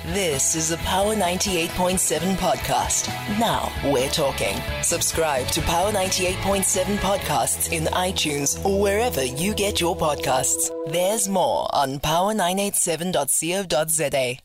This is a Power 98.7 podcast. Now we're talking. Subscribe to Power 98.7 podcasts in iTunes or wherever you get your podcasts. There's more on power987.co.za.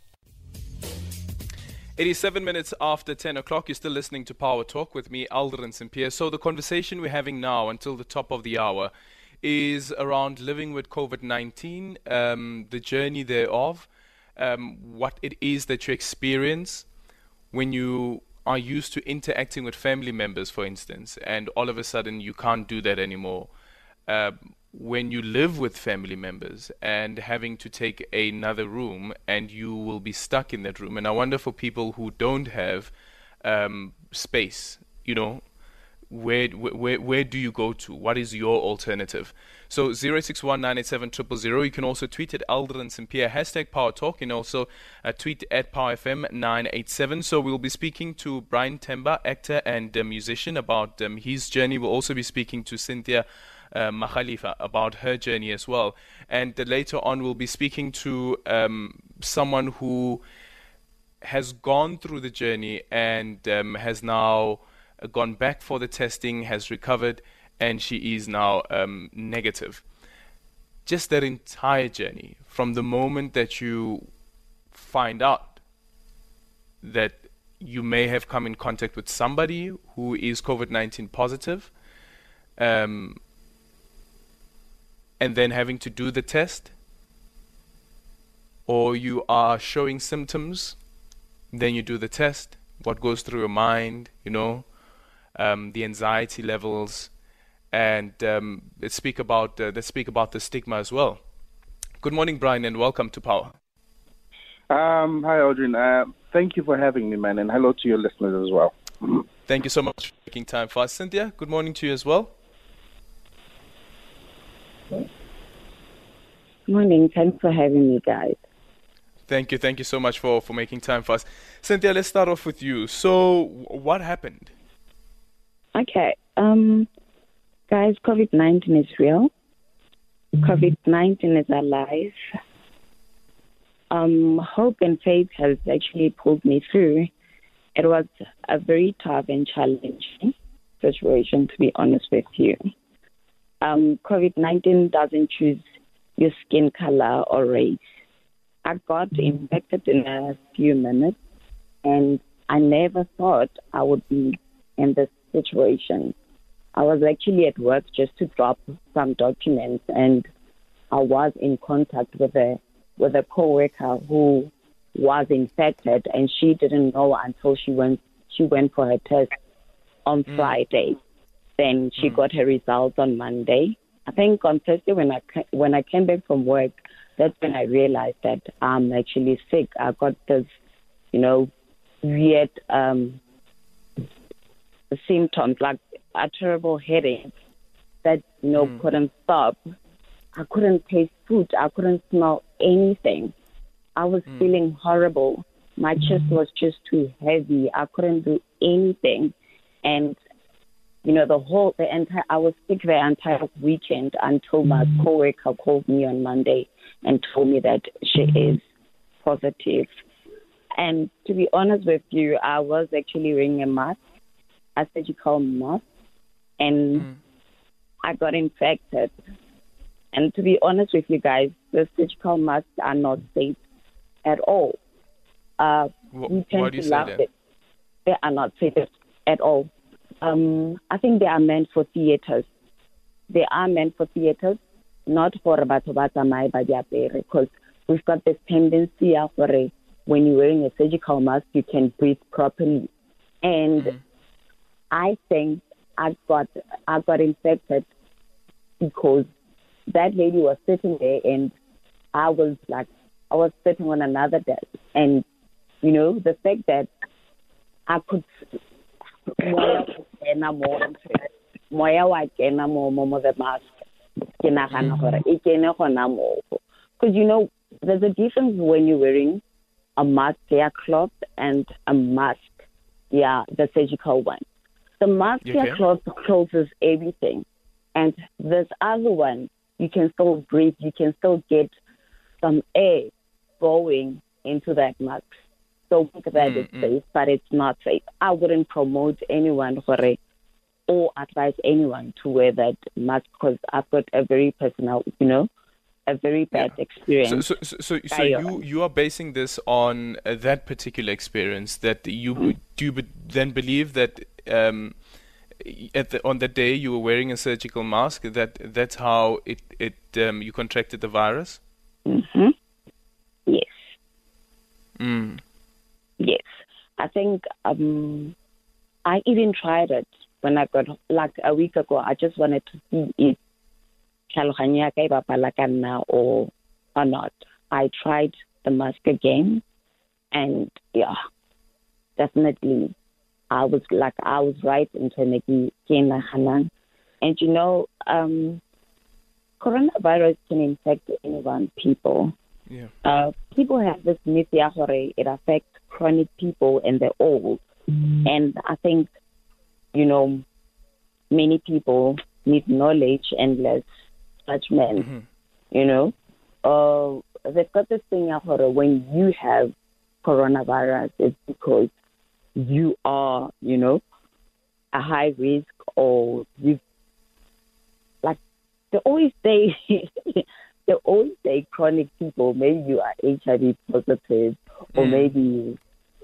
87 minutes after 10 o'clock, you're still listening to Power Talk with me, Aldrin St. Pierre. So the conversation we're having now until the top of the hour is around living with COVID-19, the journey thereof, what it is that you experience when you are used to interacting with family members, for instance, and all of a sudden you can't do that anymore. When you live with family members and having to take another room and you will be stuck in that room. And I wonder for people who don't have space, you know, where do you go to? What is your alternative? So 061-987-000. You can also tweet at Aldrin St. Pierre, hashtag Power Talk, and also tweet at PowerFM987. So we'll be speaking to Brian Temba, actor and musician, about his journey. We'll also be speaking to Cynthia Makhalifa about her journey as well. And later on, we'll be speaking to someone who has gone through the journey and has now gone back for the testing, has recovered, and she is now negative. Just that entire journey, from the moment that you find out that you may have come in contact with somebody who is COVID-19 positive, and then having to do the test, or you are showing symptoms, then you do the test, what goes through your mind, you know, the anxiety levels, and let's speak about the stigma as well. Good morning, Brian, and welcome to Power. Hi, Aldrin. Thank you for having me, man, and hello to your listeners as well. Thank you so much for making time for us. Cynthia, good morning to you as well. Morning. Thanks for having me, guys. Thank you so much for making time for us. Cynthia, let's start off with you. So, what happened? Okay. Guys, COVID-19 is real. COVID-19 is alive. Hope and faith has actually pulled me through. It was a very tough and challenging situation, to be honest with you. COVID-19 doesn't choose your skin color or race. I got infected in a few minutes, and I never thought I would be in this situation. I was actually at work just to drop some documents, and I was in contact with a coworker who was infected, and she didn't know until she went for her test on Friday. Then she got her results on Monday. I think on Thursday when I came back from work, that's when I realized that I'm actually sick. I got this, weird symptoms, like a terrible headache that, couldn't stop. I couldn't taste food. I couldn't smell anything. I was feeling horrible. My chest was just too heavy. I couldn't do anything. And I was sick the entire weekend until my coworker called me on Monday and told me that she is positive. And to be honest with you, I was actually wearing a mask, a surgical mask, and I got infected. And to be honest with you guys, the surgical masks are not safe at all. Why do you say that? They are not safe at all. I think they are meant for theaters. They are meant for theaters, not for batho ba tsamaya ba di apere, because we've got this tendency for when you're wearing a surgical mask, you can breathe properly. And I think I got infected because that lady was sitting there, and I was sitting on another desk, and the fact that I could. Moya wa kena mo the mask. Because there's a difference when you're wearing a mask, cloth, and a mask, the surgical one. The mask cloth closes everything, and this other one you can still breathe. You can still get some air going into that mask. don't think that it's safe, but it's not safe. I wouldn't promote anyone or advise anyone to wear that mask because I've got a very personal, a very bad experience. So you are basing this on that particular experience that you then believe that on the day you were wearing a surgical mask that's how you contracted the virus? Mm-hmm. Yes. Mm. Yes. I think I even tried it when I got, like a week ago. I just wanted to see if or not. I tried the mask again, and definitely I was right in Tenegi. And coronavirus can infect anyone, people. Yeah. People have this myth it affects chronic people and they're old. And I think, many people need knowledge and less judgment. Mm-hmm. They've got this thing when you have coronavirus, it's because you are, a high risk, or you they always say chronic people, maybe you are HIV positive, or maybe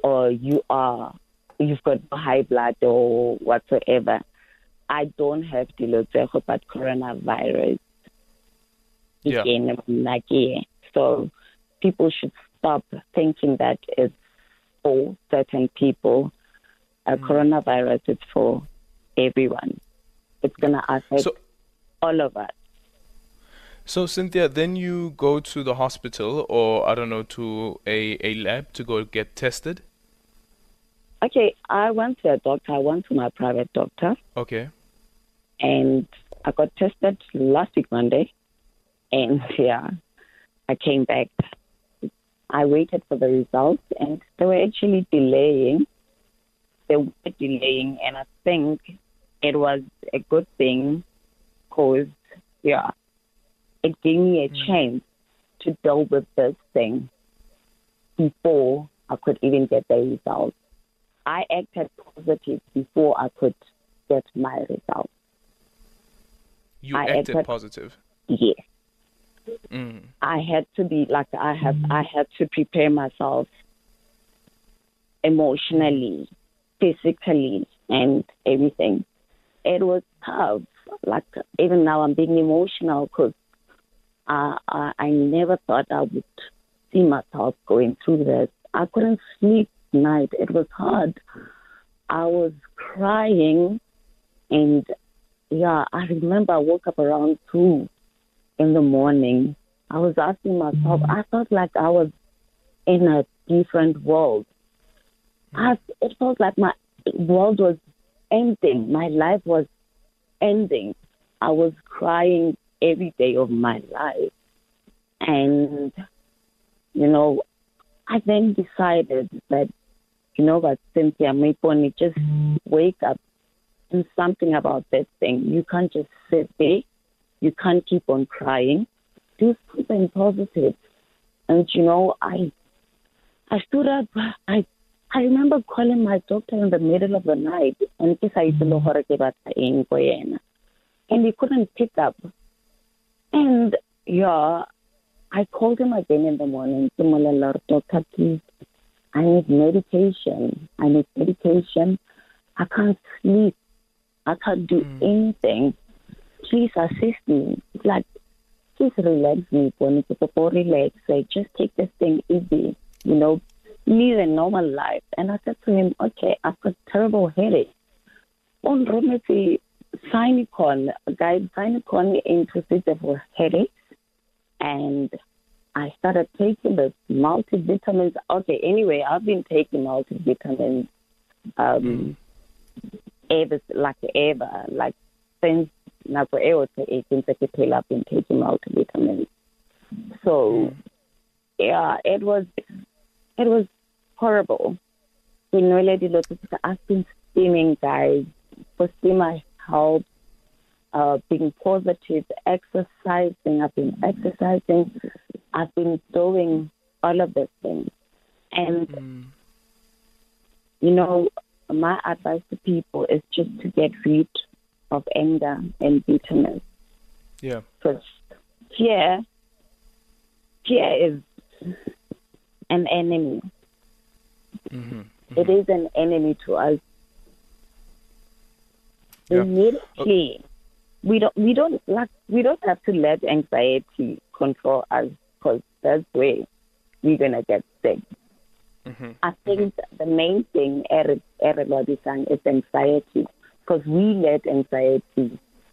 you've got high blood or whatsoever. I don't have dilotego, but coronavirus. Yeah. So people should stop thinking that it's for certain people. Coronavirus is for everyone. It's going to affect all of us. So, Cynthia, then you go to the hospital or, I don't know, to a lab to go get tested? Okay, I went to a doctor. I went to my private doctor. Okay. And I got tested last week, Monday. And, I came back. I waited for the results, and they were actually delaying. And I think it was a good thing because, it gave me a chance to deal with this thing before I could even get the results. I acted positive before I could get my results. You acted positive? Yes. Mm. I had to be I had to prepare myself emotionally, physically, and everything. It was tough. Even now I'm being emotional because I never thought I would see myself going through this. I couldn't sleep at night. It was hard. I was crying, and I remember I woke up around 2 in the morning. I was asking myself, I felt like I was in a different world. It felt like my world was ending. My life was ending. I was crying every day of my life. And, I then decided that, Cynthia, maybe just wake up, do something about this thing. You can't just sit there. You can't keep on crying. Do something positive. And, I stood up. I remember calling my doctor in the middle of the night, and he couldn't pick up. And, I called him again in the morning. Doctor, please, I need medication. I can't sleep. I can't do anything. Please assist me. Please relax me, relax. Just take this thing easy, live a normal life. And I said to him, okay, I've got terrible headache. On Rometi, Sinecon, Sinecon inclusive for headaches. And I started taking the multivitamins. Okay, anyway, I've been taking multivitamins ever, since I've been taking multivitamins. So, it was horrible. I've been steaming, guys. For steam, I help. Being positive, exercising. I've been exercising. I've been doing all of these things. And You know, my advice to people is just to get rid of anger and bitterness. Yeah. Because fear is an enemy. Mm-hmm. It is an enemy to us. Yeah. Immediately, we don't have to let anxiety control us, because that's where we're gonna get sick. Mm-hmm. I think the main thing, Lodi-san, is anxiety, because we let anxiety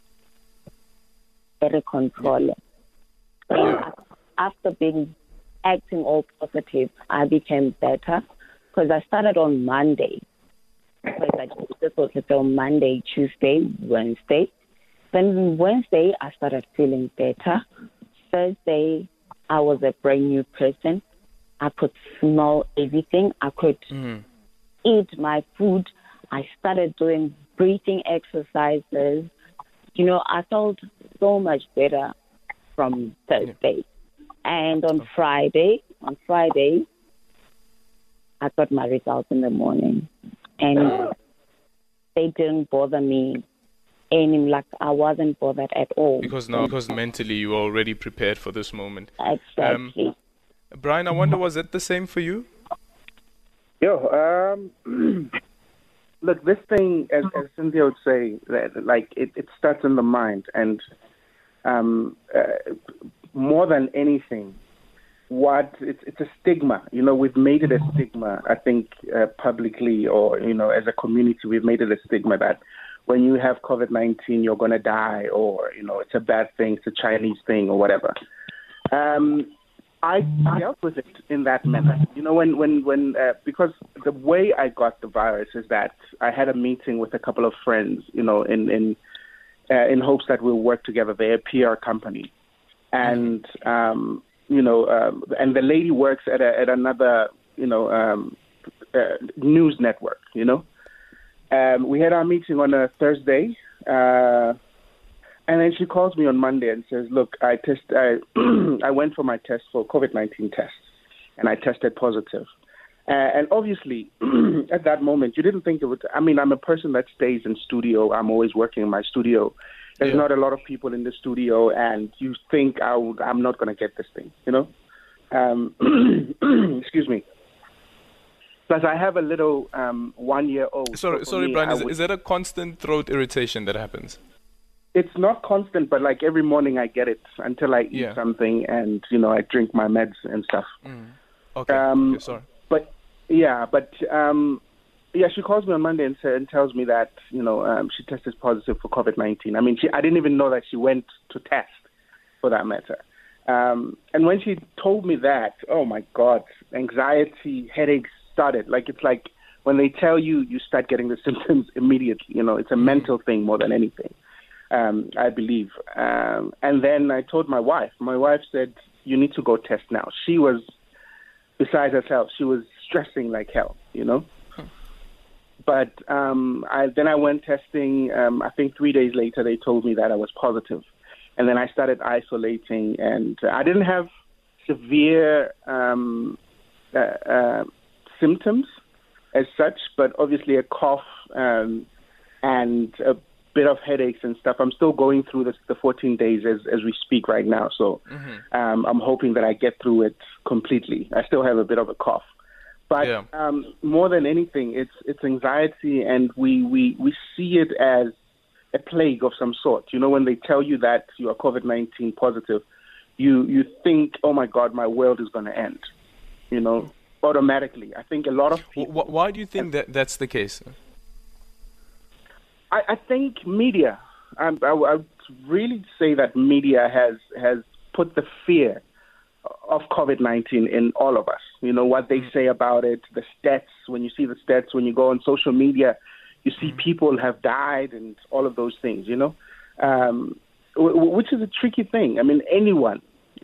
control it. Yeah. After acting all positive, I became better, because I started on Monday. This was on Monday, Tuesday, Wednesday. Then Wednesday, I started feeling better. Thursday, I was a brand new person. I could smell everything. I could eat my food. I started doing breathing exercises. You know, I felt so much better from Thursday. And on Friday, I got my results in the morning. And they didn't bother me I wasn't bothered at all. Because mentally you were already prepared for this moment. Exactly. Brian, I wonder, was it the same for you? Look, this thing, as Cynthia would say, like it starts in the mind, and more than anything, it's a stigma. You know, we've made it a stigma. I think publicly, or as a community, we've made it a stigma that when you have COVID-19, you're going to die, or it's a bad thing, it's a Chinese thing, or whatever. I dealt with it in that manner. When because the way I got the virus is that I had a meeting with a couple of friends, in hopes that we'll work together. They're a PR company, and and the lady works at another news network. We had our meeting on a Thursday. And then she calls me on Monday and says, "Look, I went for my test for COVID-19 test, and I tested positive." And obviously, at that moment, you didn't think it would. I mean, I'm a person that stays in studio. I'm always working in my studio. There's not a lot of people in the studio, and you think I'm not going to get this thing, Excuse me. Plus, I have a little 1-year-old. Sorry, Brian. Is that a constant throat irritation that happens? It's not constant, but like every morning I get it until I eat something, and I drink my meds and stuff. Okay. Sorry. She calls me on Monday and tells me that she tested positive for COVID-19. I mean, I didn't even know that she went to test, for that matter. And when she told me that, oh my God, anxiety, headaches started. Like, it's like when they tell you, you start getting the symptoms immediately. It's a mental thing more than anything. I believe. And then I told my wife. My wife said, "You need to go test now." She was beside herself. She was stressing like hell, But I went testing. I think 3 days later, they told me that I was positive. And then I started isolating. And I didn't have severe symptoms as such, but obviously a cough and a bit of headaches and stuff. I'm still going through the 14 days as we speak right now. So I'm hoping that I get through it completely. I still have a bit of a cough. But more than anything, it's anxiety, and we see it as a plague of some sort. When they tell you that you are COVID-19 positive, you think, oh my God, my world is going to end, automatically. I think a lot of people... Why do you think that's the case? I think media. I would really say that media has put the fear of COVID-19 in all of us. What they say about it, the stats. When you see the stats, when you go on social media, you see people have died and all of those things. Which is a tricky thing. I mean, anyone.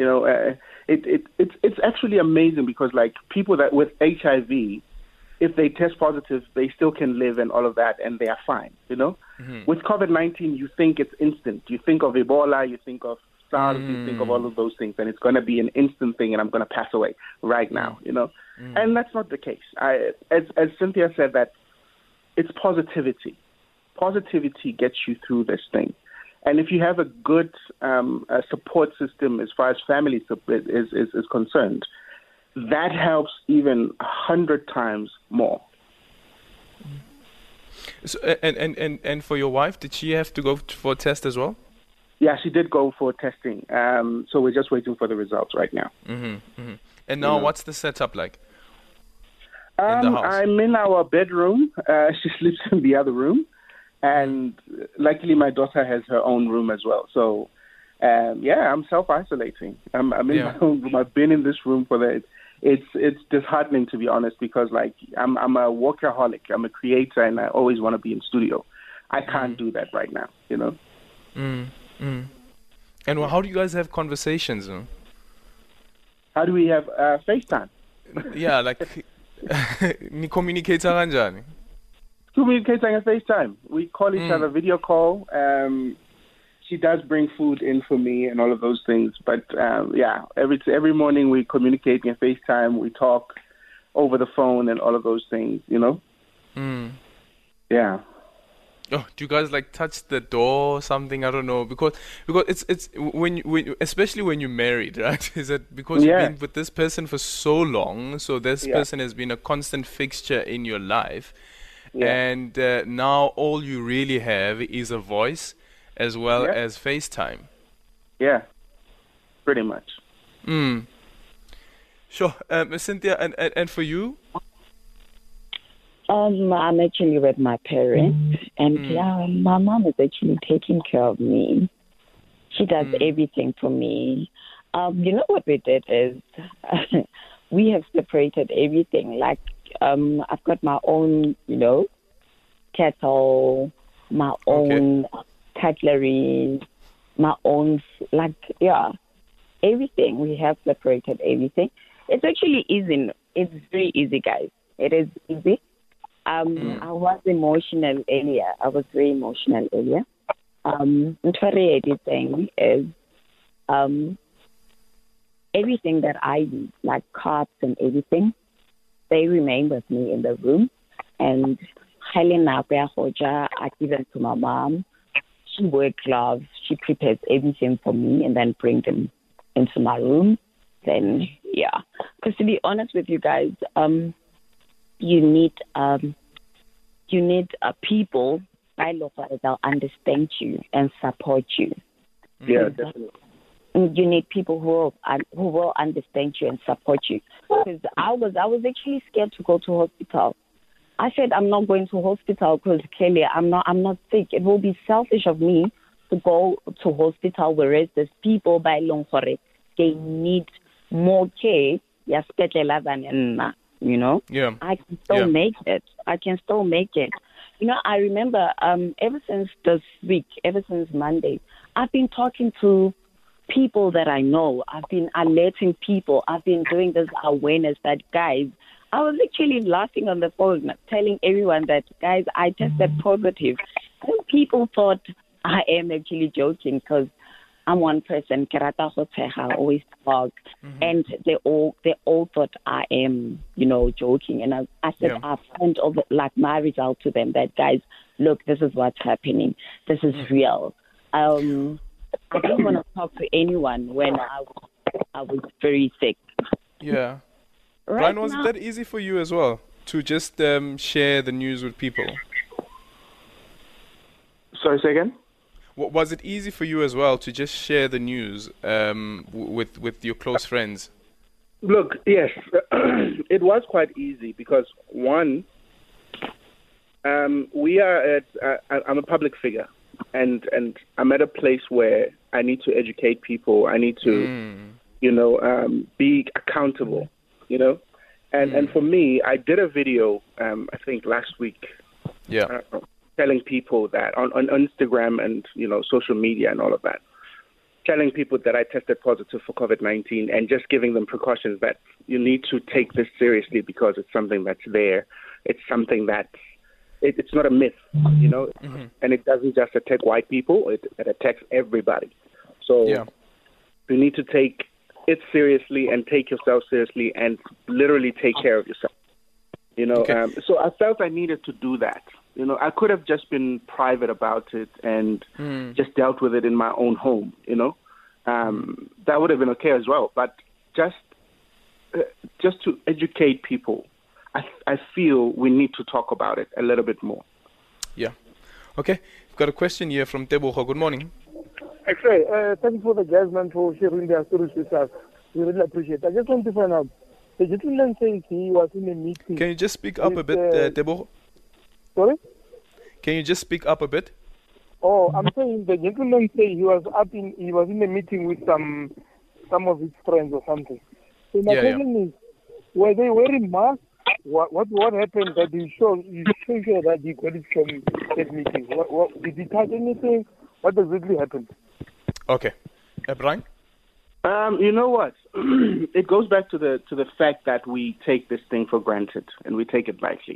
It's actually amazing because like people that with HIV, if they test positive, they still can live and all of that, and they are fine, With COVID-19, you think it's instant. You think of Ebola, you think of SARS, you think of all of those things, and it's going to be an instant thing, and I'm going to pass away right now, you know. And that's not the case. As Cynthia said, that it's positivity. Positivity gets you through this thing. And if you have a good support system as far as family is concerned, that helps even 100 times more. So, and for your wife, did she have to go for a test as well? Yeah, she did go for testing. So we're just waiting for the results right now. And now, what's the setup like? I'm in our bedroom. She sleeps in the other room. And luckily, my daughter has her own room as well. So, I'm self-isolating. I'm in my own room. I've been in this room for that. It's disheartening, to be honest, because like I'm a workaholic. I'm a creator, and I always want to be in studio. I can't do that right now, you know. And how do you guys have conversations? How do we have FaceTime? Yeah, like ni communicate kanjani? Communicating on FaceTime. We call each other video call. She does bring food in for me and all of those things. But every morning we communicate in FaceTime. We talk over the phone and all of those things, you know? Yeah. Oh, do you guys like touch the door or something? I don't know, because it's when especially when you're married, right? Is it because you've been with this person for so long, so this person has been a constant fixture in your life. And now all you really have is a voice as well as FaceTime. Yeah, pretty much. Sure. Cynthia, and for you? I'm actually with my parents, and my mom is actually taking care of me. She does everything for me. You know what we did is we have separated everything. Like, I've got my own, kettle, my own cutlery, my own, everything. We have separated everything. It's actually easy. It's very easy, guys. It is easy. I was emotional earlier. I was very emotional earlier. Everything is, everything that I need, like cups and everything, they remain with me in the room. And Helena Hoja, I give them to my mom. She wears gloves. She prepares everything for me and then bring them into my room. Then, because to be honest with you guys, you need people that understand you and support you. Yeah, definitely. You need people who will understand you and support you. Because I was actually scared to go to hospital. I said I'm not going to hospital because clearly I'm not sick. It will be selfish of me to go to hospital, whereas there's people by Longfore, they need more care. Than you know. Yeah. I can still make it. I remember ever since this week, ever since Monday, I've been talking to people that I know. I've been alerting people. I've been doing this awareness that, guys, I was actually laughing on the phone, telling everyone that, guys, I tested positive. And people thought I am actually joking because I'm one person, Kerata Hoteha, always talk, and they all thought I am, joking. And I said, I sent over my result to them that, guys, look, this is what's happening. This is real. I didn't want to talk to anyone when I was very sick. Yeah. Right Brian, was it that easy for you as well to just share the news with people? Sorry, say again? Was it easy for you as well to just share the news with your close friends? Look, yes, it was quite easy because, one, I'm a public figure, and I'm at a place where I need to educate people. I need to, be accountable, And for me, I did a video, I think last week. Yeah. Telling people that on Instagram and, social media and all of that, telling people that I tested positive for COVID-19 and just giving them precautions that you need to take this seriously because it's something that's there. It's something that it's not a myth, and it doesn't just attack white people. It attacks everybody. So You need to take it seriously and take yourself seriously and literally take care of yourself. Okay. So I felt I needed to do that. I could have just been private about it and just dealt with it in my own home, That would have been okay as well. But just to educate people, I feel we need to talk about it a little bit more. Yeah. Okay. We've got a question here from Tebogo. Good morning. Actually, thank you for the guys, man, for sharing their stories with us. We really appreciate it. I just want to find out. The gentleman says he was in a meeting. Can you just speak up a bit, Tebogo? Sorry? Can you just speak up a bit? Oh, I'm saying the gentleman said he was in a meeting with some of his friends or something. So my question is, were they wearing masks? What happened that you so sure that he got it from that meeting? Did he touch anything? What exactly happened? Okay. Brian? You know what? It goes back to the fact that we take this thing for granted and we take it lightly,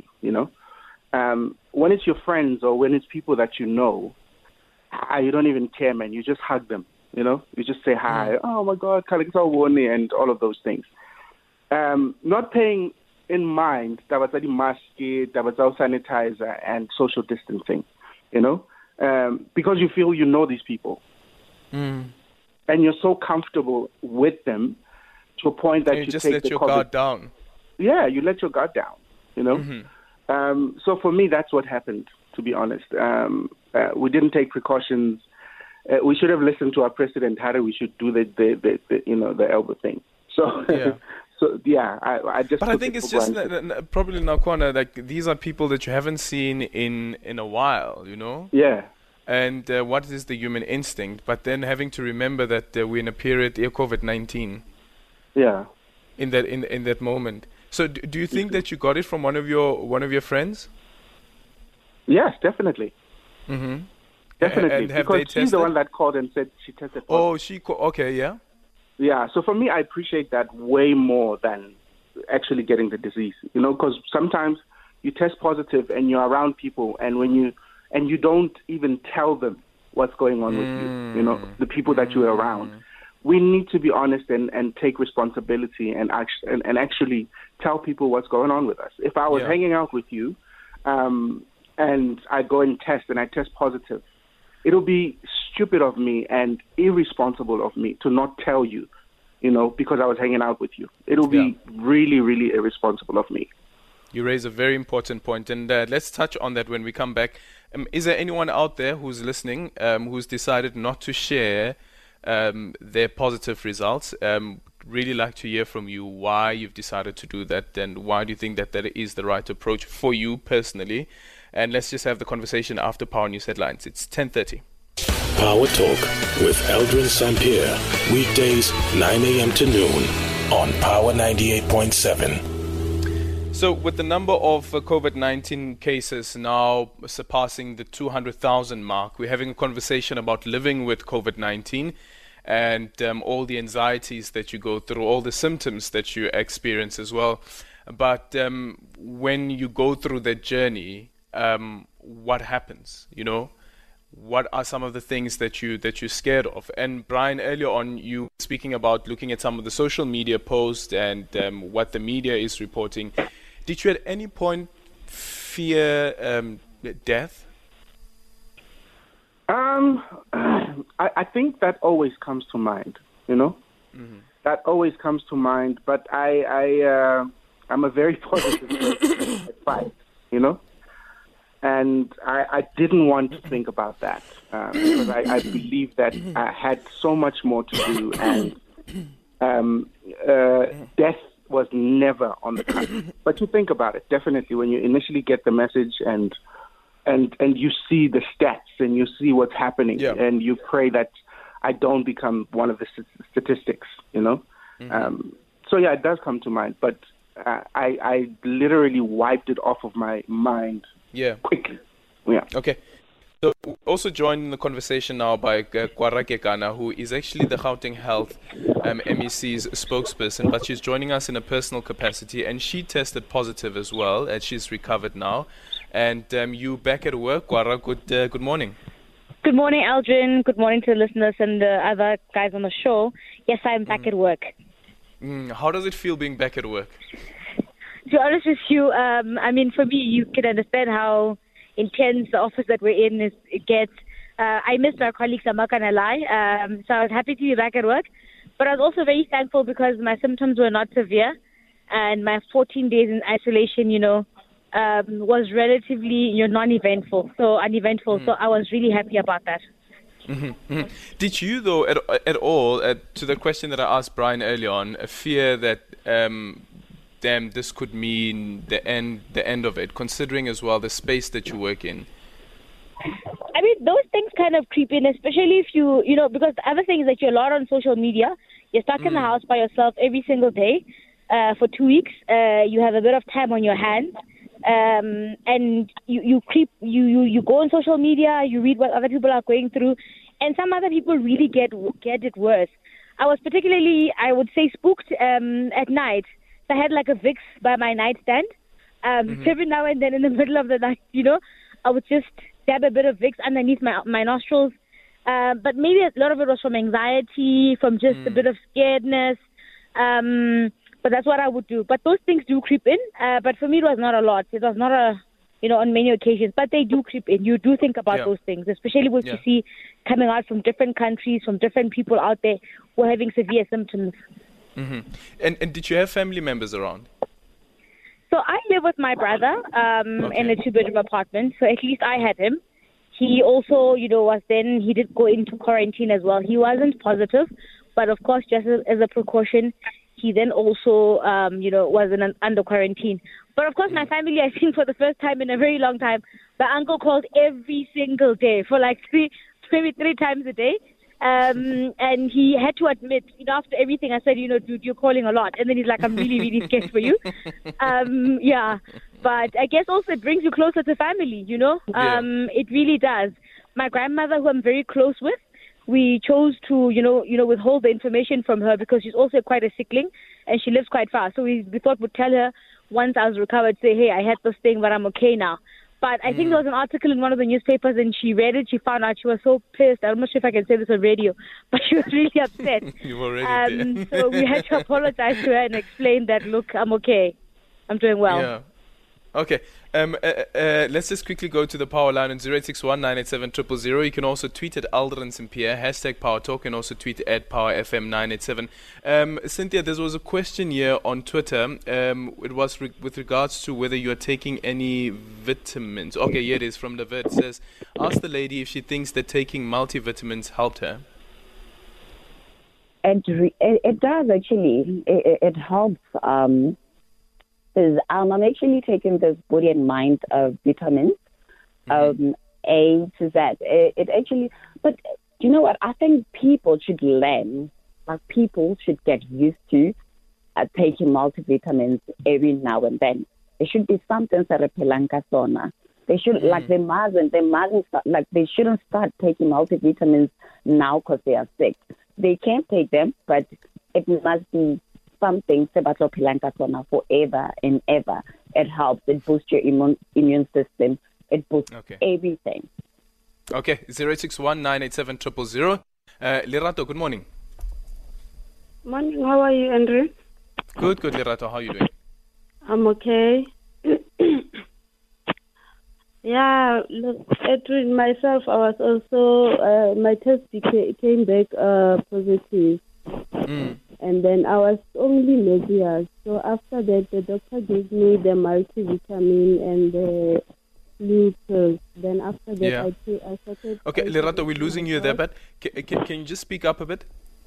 When it's your friends or when it's people that you know, you don't even care, man. You just hug them, You just say hi. Oh, my God, and all of those things. Not paying in mind that was the mask, that was our sanitizer and social distancing, because you feel these people. And you're so comfortable with them to a point that you just take let the your COVID. guard down. Yeah, you let your guard down, So for me, that's what happened, to be honest. We didn't take precautions. We should have listened to our president, how we should do the elbow thing. So, I just. But I think it's just probably Nakwana, like these are people that you haven't seen in a while, Yeah. And what is the human instinct? But then having to remember that we're in a period COVID-19. Yeah. In that moment. So do you think that you got it from one of your friends? Yes, definitely. Mm-hmm. Definitely. And have because they tested? She's the one that called and said she tested positive. Okay, yeah. Yeah. So for me, I appreciate that way more than actually getting the disease. Because sometimes you test positive and you're around people, and when you don't even tell them what's going on with you, the people that you're around. We need to be honest and take responsibility and actually tell people what's going on with us. If I was hanging out with you and I go and test and I test positive, it'll be stupid of me and irresponsible of me to not tell you, because I was hanging out with you. It'll be really, really irresponsible of me. You raise a very important point, and let's touch on that when we come back. Is there anyone out there who's listening who's decided not to share their positive results? Really like to hear from you why you've decided to do that, and why do you think that is the right approach for you personally? And let's just have the conversation after Power News Headlines. It's 10:30. Power Talk with Eldrin Sampier. Weekdays 9 a.m. to noon on Power 98.7. So with the number of COVID-19 cases now surpassing the 200,000 mark, we're having a conversation about living with COVID-19 and all the anxieties that you go through, all the symptoms that you experience as well. But when you go through that journey, what happens? What are some of the things that you're scared of? And Brian, earlier on, you speaking about looking at some of the social media posts and what the media is reporting. Did you at any point fear death? I think that always comes to mind, Mm-hmm. That always comes to mind, but I'm a very positive person at fight, And I didn't want to think about that because I believe that I had so much more to do, and death was never on the cards. But you think about it, definitely, when you initially get the message and you see the stats and you see what's happening, and you pray that I don't become one of the statistics, Mm-hmm. So it does come to mind, but I literally wiped it off of my mind quickly. Yeah. Okay. So also joined in the conversation now by Kwara Kekana, who is actually the Gauteng Health MEC's spokesperson, but she's joining us in a personal capacity, and she tested positive as well, and she's recovered now. And you back at work, Kwara, good morning. Good morning, Aldrin. Good morning to the listeners and the other guys on the show. yes, I'm back at work. How does it feel being back at work? To be honest with you, I mean, for me, you can understand how intense the office that we're in gets. I missed our colleagues, I'm not going to lie. So I was happy to be back at work. But I was also very thankful because my symptoms were not severe. And my 14 days in isolation, was relatively non-eventful, so uneventful. So I was really happy about that. Did you, though, at all, to the question that I asked Brian earlier on, fear that, damn, this could mean the end of it, considering as well the space that you work in? I mean, those things kind of creep in, especially if you because the other thing is that you're a lot on social media. You're stuck in the house by yourself every single day for 2 weeks. You have a bit of time on your hands. And you go on social media, you read what other people are going through, and some other people really get it worse. I was particularly, I would say, spooked at night. So I had like a Vicks by my nightstand. Every now and then in the middle of the night, I would just dab a bit of Vicks underneath my nostrils. But maybe a lot of it was from anxiety, from just a bit of scaredness. But that's what I would do. But those things do creep in. But for me, it was not a lot. It was not on many occasions. But they do creep in. You do think about those things, especially what you see coming out from different countries, from different people out there who are having severe symptoms. And did you have family members around? So I live with my brother in a 2-bedroom apartment. So at least I had him. He also, he did go into quarantine as well. He wasn't positive, but of course, just as a precaution, he then also, was under quarantine. But of course, my family, I think for the first time in a very long time, the uncle called every single day for like maybe three times a day. And he had to admit, after everything I said, dude, you're calling a lot. And then he's like, I'm really, really scared for you. But I guess also it brings you closer to family, It really does. My grandmother, who I'm very close with, we chose to, withhold the information from her because she's also quite a sickling and she lives quite far. So we thought we'd tell her once I was recovered, say, hey, I had this thing, but I'm okay now. But I think there was an article in one of the newspapers and she read it. She found out she was so pissed. I'm not sure if I can say this on radio, but she was really upset. You already did. So we had to apologize to her and explain that, look, I'm okay. I'm doing well. Yeah. Okay. Let's just quickly go to the power line on 086198700. You can also tweet at Aldrin St. Pierre, hashtag Power Talk, and also tweet at PowerFM987. Cynthia, there was a question here on Twitter. It was with regards to whether you are taking any vitamins. Okay, here it is from David. It says, ask the lady if she thinks that taking multivitamins helped her. It does actually. It helps. I'm actually taking this body and mind vitamins, A to Z. It actually, but you know what? I think people should learn, people should get used to taking multivitamins every now and then. It should be something that sona. They should they mustn't start, they shouldn't start taking multivitamins now because they are sick. They can take them, but it must be something forever and ever. It helps. It boosts your immune system. It boosts everything. Okay, 086198700. Lerato, good morning. Morning. How are you, Andrew? Good, Lerato. How are you doing? I'm okay. Yeah, look, Edwin, myself, I was also, my test came back positive. And then I was only nauseous. So after that, the doctor gave me the multivitamin and the flu pills. Then after that, I started... Okay, Lerato, we're losing you there, but can you just speak up a bit?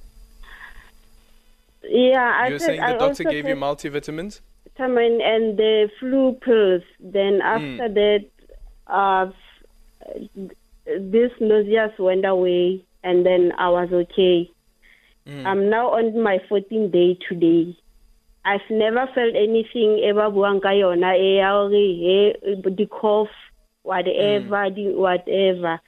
Yeah, You're saying the doctor gave you multivitamins? Vitamin and the flu pills. Then after that, this nauseous went away, and then I was okay. I'm now on my 14th day today. I've never felt anything ever the cough, whatever.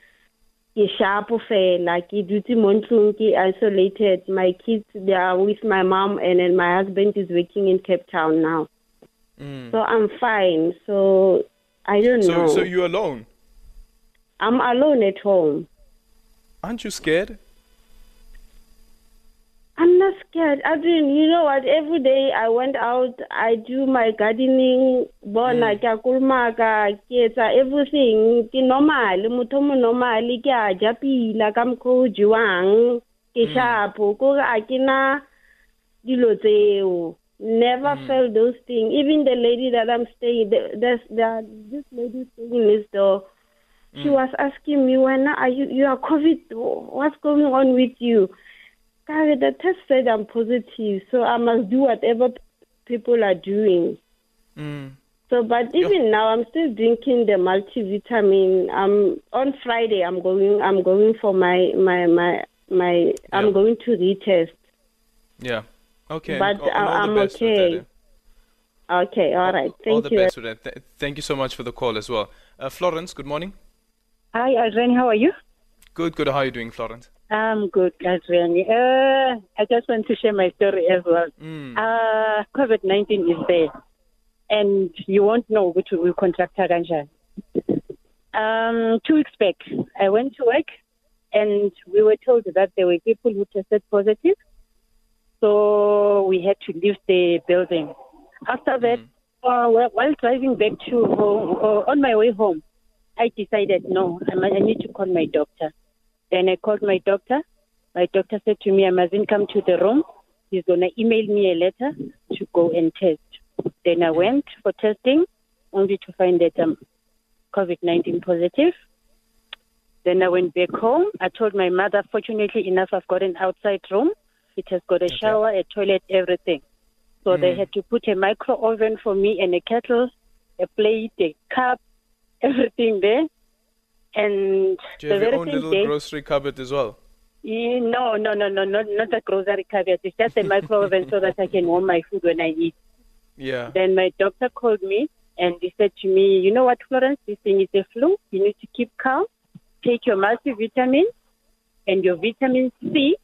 Isolated. My kids, they are with my mom, and then my husband is working in Cape Town now. So I'm fine. So I don't know. So you're alone? I'm alone at home. Aren't you scared? I'm not scared. I mean, you know what? Every day I went out, I do my gardening, bona, ke a kulumaka, ke etsa everything. Ke normal, motho mo normal, ke a ja pila ka mokgwa o jewang, ke sharpo, ko ga ke na dilo tseo. Never felt those things. Even the lady that I'm staying, this lady staying in this door, she was asking me, when are you are COVID, what's going on with you? The test said I'm positive, so I must do whatever people are doing. So, but even now, I'm still drinking the multivitamin. On Friday, I'm going for my I'm going to retest. Yeah. Okay. But I'm okay. Okay. All right. Thank you. All the best with that. Thank you so much for the call as well. Florence, good morning. Hi, Adrian. How are you? Good. How are you doing, Florence? I'm good, Adrian. I just want to share my story as well. COVID-19 is there, and you won't know which will contract kanjani. 2 weeks back, I went to work, and we were told that there were people who tested positive, so we had to leave the building. After that, while driving back to home, on my way home, I decided, no, I need to call my doctor. Then I called my doctor. My doctor said to me, I mustn't come to the room. He's going to email me a letter to go and test. Then I went for testing, only to find that I'm COVID-19 positive. Then I went back home. I told my mother, fortunately enough, I've got an outside room. It has got a shower, a toilet, everything. So they had to put a micro oven for me and a kettle, a plate, a cup, everything there. And do you have your own little grocery cupboard as well? No, not a grocery cupboard. It's just a micro oven so that I can warm my food when I eat. Yeah. Then my doctor called me and he said to me, you know what, Florence, this thing is a flu. You need to keep calm. Take your multivitamin and your vitamin C,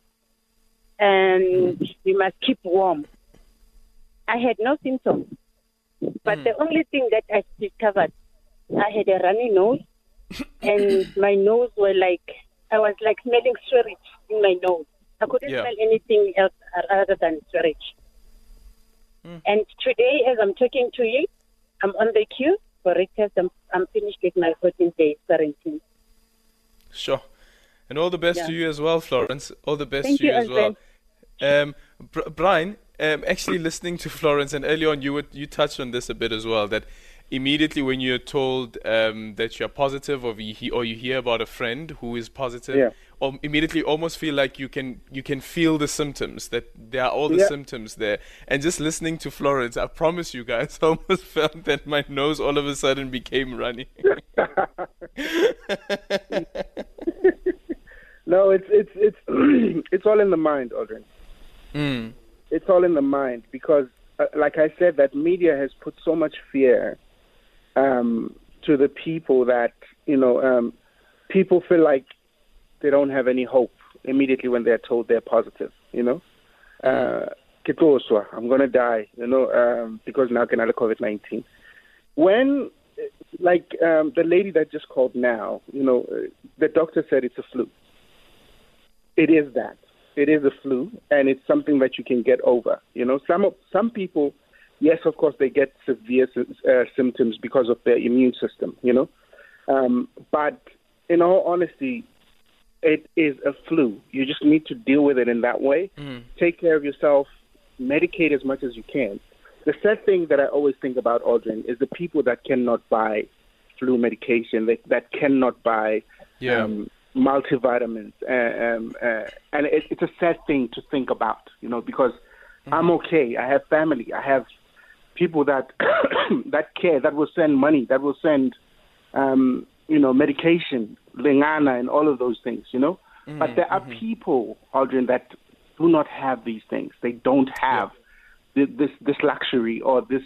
and you must keep warm. I had no symptoms, but the only thing that I discovered, I had a runny nose. And my nose were I was smelling sewage in my nose. I couldn't smell anything else other than sewage. And today, as I'm talking to you, I'm on the queue for retest. I'm finished with my 14 days quarantine. Sure. And all the best to you as well, Florence. All the best Thank to you you as well. Brian, actually listening to Florence, and earlier on you touched on this a bit as well, that immediately when you're told that you're positive, or you hear about a friend who is positive, or immediately almost feel like you can feel the symptoms, that there are all the symptoms there. And just listening to Florence, I promise you guys, I almost felt that my nose all of a sudden became runny. No, it's it's all in the mind, Audrey. It's all in the mind because, like I said, that media has put so much fear to the people that, people feel like they don't have any hope immediately when they're told they're positive, I'm going to die, because now I can have COVID-19. When, the lady that just called now, the doctor said it's a flu. It is that. It is a flu, and it's something that you can get over. Some people, yes, of course, they get severe symptoms because of their immune system, but in all honesty, it is a flu. You just need to deal with it in that way. Take care of yourself, medicate as much as you can. The sad thing that I always think about, Audrey, is the people that cannot buy flu medication, that cannot buy multivitamins. And it's a sad thing to think about, because I'm okay. I have family. I have people that that care, that will send money, that will send, medication, lingana, and all of those things, But there are people, Aldrin, that do not have these things. They don't have this luxury or this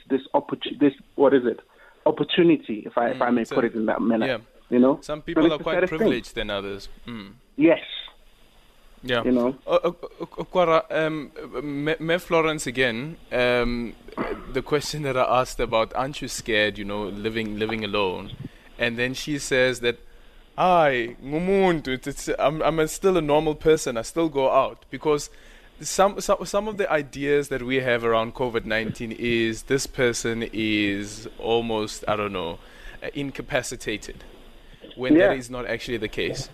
opportunity, if I may put it in that manner. Yeah. Some people are quite privileged than others. Yes. Yeah. Kwara, me Florence again. The question that I asked about, aren't you scared? Living alone, and then she says that, I'm still a normal person. I still go out because some of the ideas that we have around COVID-19 is this person is almost, I don't know, incapacitated, when that is not actually the case.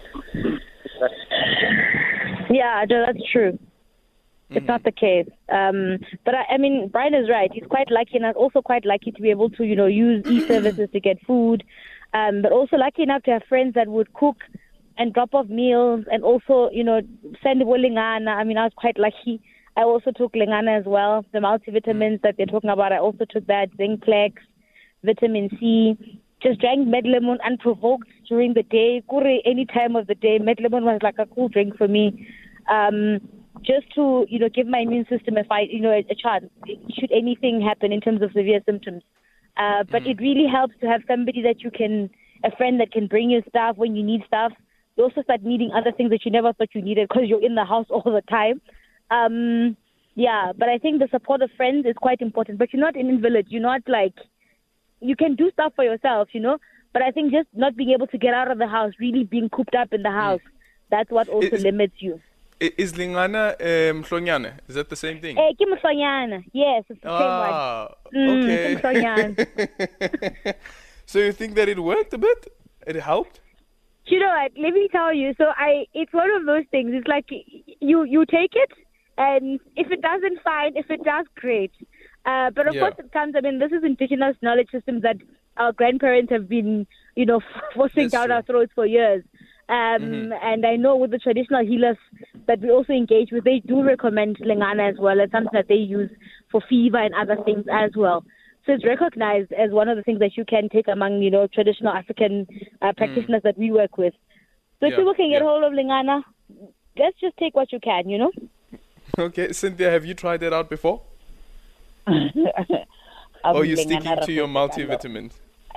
Yeah, no, that's true. It's not the case. But I mean, Brian is right. He's quite lucky, and also quite lucky to be able to, use e-services to get food. But also lucky enough to have friends that would cook and drop off meals, and also, send lingana. I mean, I was quite lucky. I also took lingana as well. The multivitamins that they're talking about, I also took that. Zincplex, vitamin C. Just drank Medlemon unprovoked during the day. Kure any time of the day. Medlemon was like a cool drink for me. Just to, give my immune system a chance, should anything happen in terms of severe symptoms. But it really helps to have somebody a friend that can bring you stuff when you need stuff. You also start needing other things that you never thought you needed because you're in the house all the time. But I think the support of friends is quite important. But you're not an invalid. You're not you can do stuff for yourself, But I think just not being able to get out of the house, really being cooped up in the house, that's what also limits you. Is lingana mhlonyana? Is that the same thing? Ke mhlonyana. Yes, it's the same one. Okay. So you think that it worked a bit? It helped? You know what? Let me tell you. So it's one of those things. It's like you take it, and if it doesn't, fine. If it does, great. But of course, it comes. I mean, this is indigenous knowledge systems that our grandparents have been, forcing down our throats for years. And I know with the traditional healers that we also engage with, they do recommend lingana as well as something that they use for fever and other things as well. So it's recognized as one of the things that you can take among, traditional African practitioners that we work with. So if people can get hold of lingana, let's just take what you can, Okay, Cynthia, have you tried that out before? Or are you sticking to your multivitamins?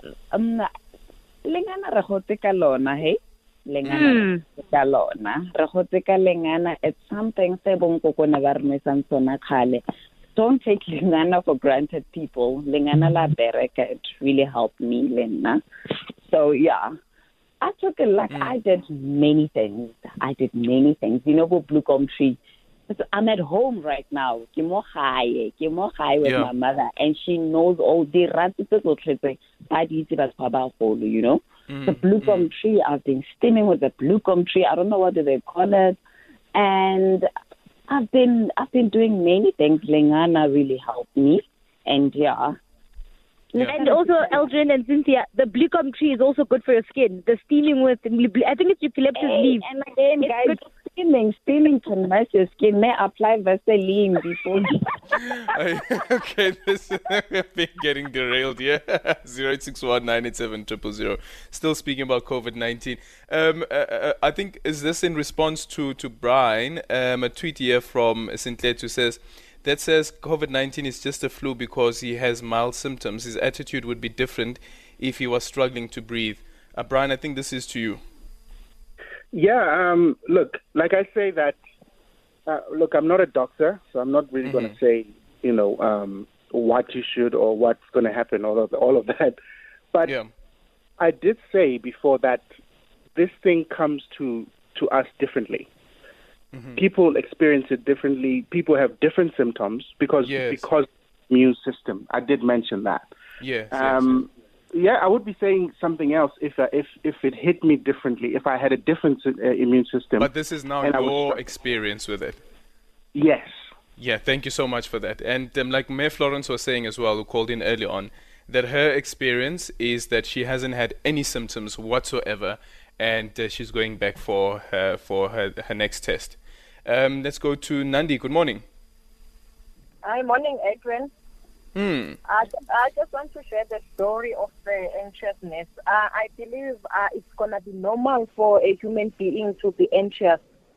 Lingana rahote ka lona, hey? Lengana ka lona. Rahote ka lengana, it's something se bonkoko na ba re mesang sona khale. Don't take lingana for granted, people. Lingana la bereka, it really helped me, Lena. So, yeah. I took it like I did many things. With Blue Gum Tree. I'm at home right now. Ke mo gae with my mother, and she knows all the ratitos the Blue Gum Tree. I've been steaming with the Blue Gum Tree. I don't know what do they call it, and I've been doing many things. Lingana really helped me, and And also, Eldrin and Cynthia, the Blue Gum Tree is also good for your skin. The steaming with, I think it's eucalyptus leaves. And again, guys, steaming can mess your skin. May apply Vaseline before. Okay, we've been getting derailed here. 0861-987-000. Still speaking about COVID-19. I think, is this in response to Brian? A tweet here from Sinclair who says, that says COVID-19 is just a flu because he has mild symptoms. His attitude would be different if he was struggling to breathe. Brian, I think this is to you. Yeah, look, like I say that, look, I'm not a doctor, so I'm not really going to say, what you should or what's going to happen, all of that. But I did say before that this thing comes to us differently. People experience it differently. People have different symptoms because immune system. I did mention that. Yeah, I would be saying something else if it hit me differently, if I had a different immune system. But this is now your experience with it. Yes. Yeah, thank you so much for that. And like Mae Florence was saying as well, who called in early on, that her experience is that she hasn't had any symptoms whatsoever, and she's going back for her next test. Let's go to Nandi. Good morning. Hi, morning, Adrian. I just want to share the story of the anxiousness. I believe it's going to be normal for a human being to be anxious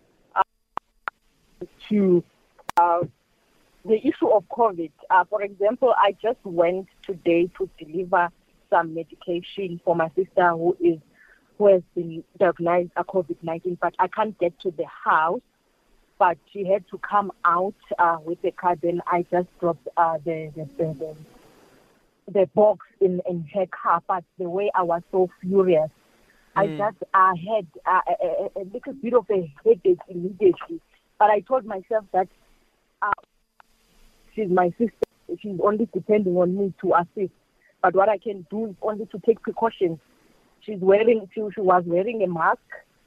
to the issue of COVID. For example, I just went today to deliver some medication for my sister who has been diagnosed with COVID-19, but I can't get to the house. But she had to come out with the car. Then I just dropped the box in her car. But the way I was so furious, I just had a little bit of a headache immediately. But I told myself that she's my sister. She's only depending on me to assist. But what I can do is only to take precautions. She was wearing a mask.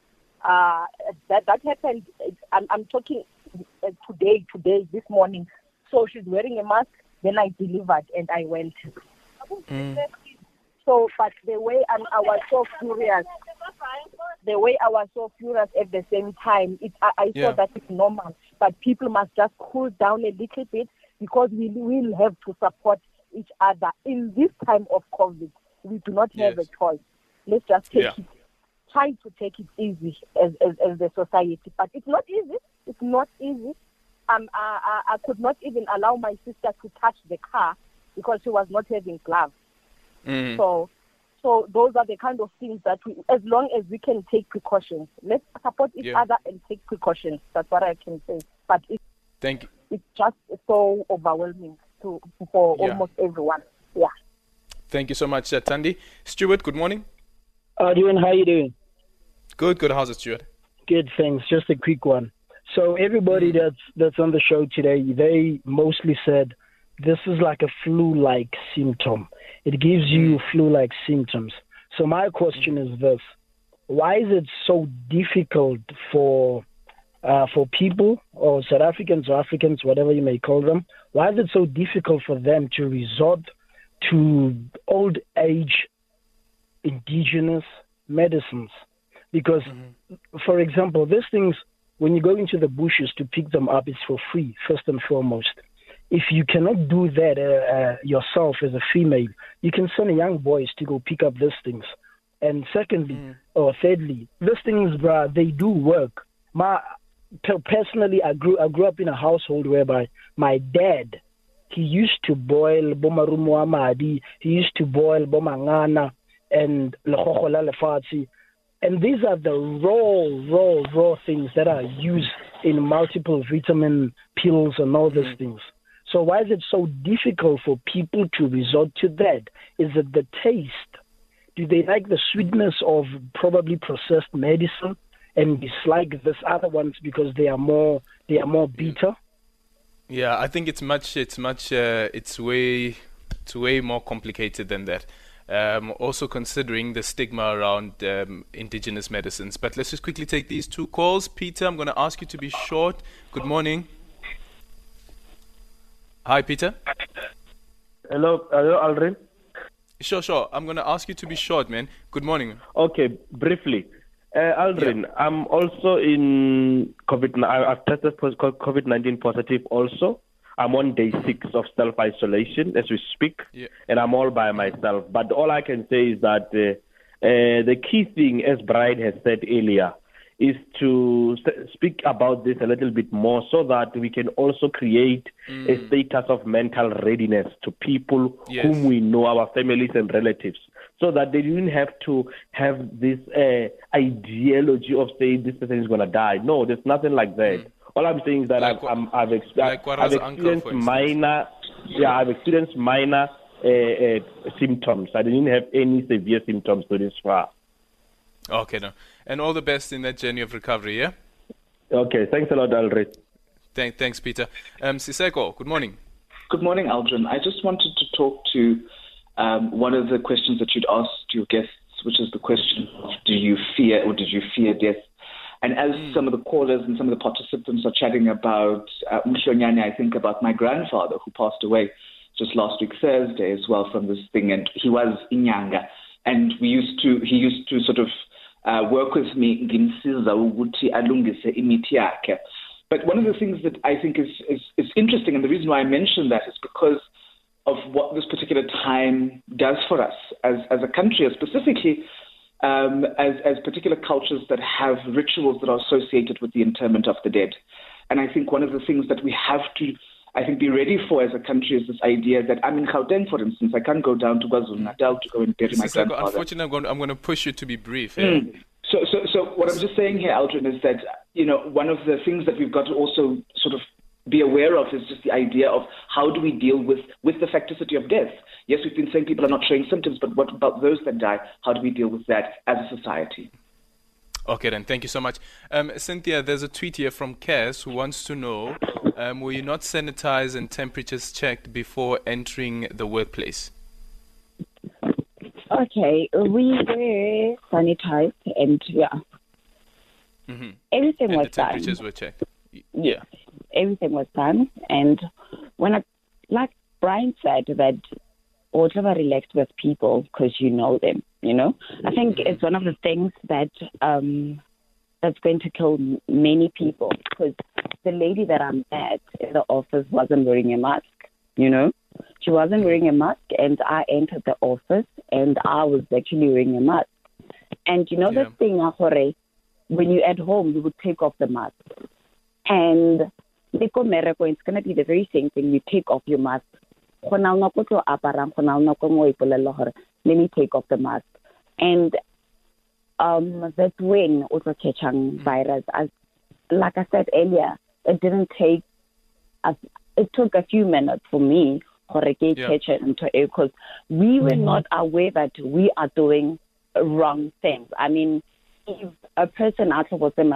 That happened. I'm talking today, this morning. So she's wearing a mask. Then I delivered and I went. So, but the way I was so furious at the same time, I thought that it's normal. But people must just cool down a little bit because we will have to support each other. In this time of COVID, we do not have a choice. Let's just try to take it easy as the society. But it's not easy. It's not easy. I could not even allow my sister to touch the car because she was not having gloves. So those are the kind of things that as long as we can take precautions, let's support each other and take precautions. That's what I can say. But Thank you. It's just so overwhelming for almost everyone. Yeah. Thank you so much, Thandi. Stuart, good morning. Adrian, how you doing? Good. How's it, Stuart? Good, thanks. Just a quick one. So everybody that's on the show today, they mostly said this is like a flu-like symptom. It gives you flu-like symptoms. So my question is this: why is it so difficult for people, or South Africans or Africans, whatever you may call them? Why is it so difficult for them to resort to old age indigenous medicines? Because, for example, these things, when you go into the bushes to pick them up, it's for free, first and foremost. If you cannot do that yourself as a female, you can send young boys to go pick up these things. And secondly, or thirdly, these things, bruh, they do work. Personally, I grew up in a household whereby my dad, he used to boil bomarumo amadi, he used to boil bomangana and lechochola lefatsi. And these are the raw things that are used in multiple vitamin pills and all these things. So why is it so difficult for people to resort to that? Is it the taste? Do they like the sweetness of probably processed medicine and dislike these other ones because they are more bitter? Yeah, I think it's way more complicated than that. Also considering the stigma around indigenous medicines. But let's just quickly take these two calls. Peter, I'm going to ask you to be short. Good morning. Hi, Peter. Hello, Aldrin. Sure. I'm going to ask you to be short, man. Good morning. Okay, briefly. Aldrin, I'm also in COVID. I've tested COVID-19 positive also. I'm on day 6 of self-isolation as we speak, and I'm all by myself. But all I can say is that the key thing, as Bride has said earlier, is to speak about this a little bit more so that we can also create a status of mental readiness to people whom we know, our families and relatives, so that they didn't have to have this ideology of saying this person is going to die. No, there's nothing like that. All I'm saying is that I've experienced minor symptoms. I didn't have any severe symptoms to this far. Okay, no. And all the best in that journey of recovery, yeah? Okay, thanks a lot, Aldrin. Thanks, Peter. Siseko, good morning. Good morning, Aldrin. I just wanted to talk to one of the questions that you'd asked your guests, which is the question of did you fear death? And as some of the callers and some of the participants are chatting about Mhlonyane, I think about my grandfather who passed away just last week Thursday as well from this thing, and he was Inyanga, and he used to sort of work with me ngimsiza ukuthi alungise imithi yakhe. But one of the things that I think is interesting, and the reason why I mention that is because of what this particular time does for us as a country, specifically as particular cultures that have rituals that are associated with the interment of the dead. And I think one of the things that we have to, I think, be ready for as a country is this idea that I'm in Gauteng, for instance. I can't go down to KwaZulu-Natal to go and bury my grandfather. Unfortunately, I'm going to push you to be brief. So what I'm just saying here, Aldrin, is that, one of the things that we've got to also sort of be aware of is just the idea of how do we deal with the facticity of death. Yes, we've been saying people are not showing symptoms, but what about those that die? How do we deal with that as a society? Okay, then. Thank you so much. Cynthia, there's a tweet here from Cass who wants to know, were you not sanitized and temperatures checked before entering the workplace? Okay, we were sanitized and everything was the temperatures were checked. Yeah, everything was done. And when like Brian said, that whatever relaxed with people because you know them, I think it's one of the things that that's going to kill many people, because the lady that I met in the office wasn't wearing a mask, She wasn't wearing a mask, and I entered the office, and I was actually wearing a mask. And this thing, when you're at home, you would take off the mask. And it's going to be the very same thing. You take off your mask. Let me take off the mask. And that's when also catching virus. Like I said earlier, it didn't take it took a few minutes for me because we were not aware that we are doing wrong things. I mean, if a person out of them,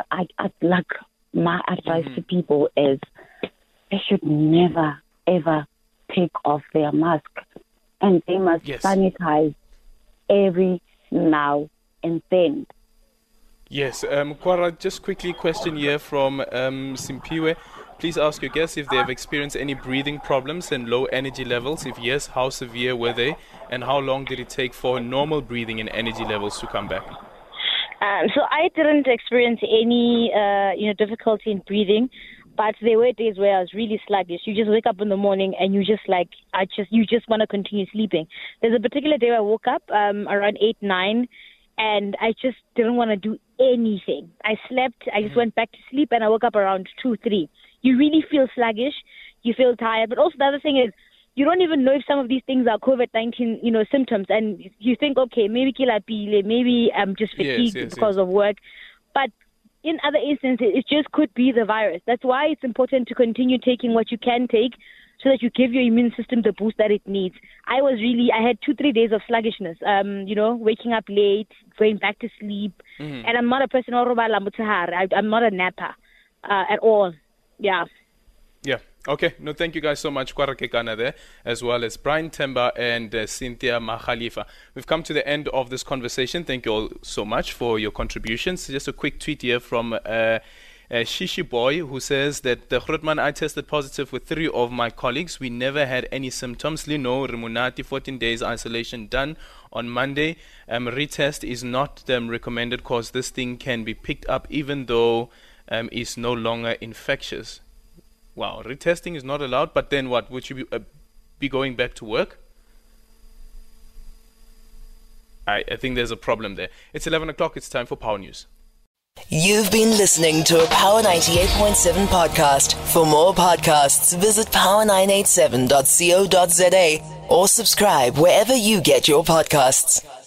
my advice to people is they should never ever take off their mask, and they must sanitize every now and then. Yes, Kwara, just quickly question here from Simpiwe. Please ask your guests if they have experienced any breathing problems and low energy levels. If yes, how severe were they? And how long did it take for normal breathing and energy levels to come back? So I didn't experience any, difficulty in breathing, but there were days where I was really sluggish. You just wake up in the morning and you just you just want to continue sleeping. There's a particular day I woke up around 8, 9, and I just didn't want to do anything. I slept, I just went back to sleep, and I woke up around 2, 3. You really feel sluggish, you feel tired, but also the other thing is, you don't even know if some of these things are COVID-19, symptoms, and you think, okay, maybe maybe I'm just fatigued because of work. But in other instances, it just could be the virus. That's why it's important to continue taking what you can take so that you give your immune system the boost that it needs. I had 2-3 days of sluggishness, waking up late, going back to sleep. And I'm not a person, I'm not a napper at all. Yeah. Yeah. Okay. No, thank you guys so much. Kwara Kekana there, as well as Brian Temba and Cynthia Makhalifa. We've come to the end of this conversation. Thank you all so much for your contributions. Just a quick tweet here from Shishi Boy, who says that the Grootman, I tested positive with 3 of my colleagues. We never had any symptoms. Lino Remunati, 14 days isolation done on Monday. Retest is not recommended because this thing can be picked up even though it's no longer infectious. Wow, retesting is not allowed, but then what? Would you be going back to work? I think there's a problem there. It's 11 o'clock. It's time for Power News. You've been listening to a Power 98.7 podcast. For more podcasts, visit power987.co.za or subscribe wherever you get your podcasts.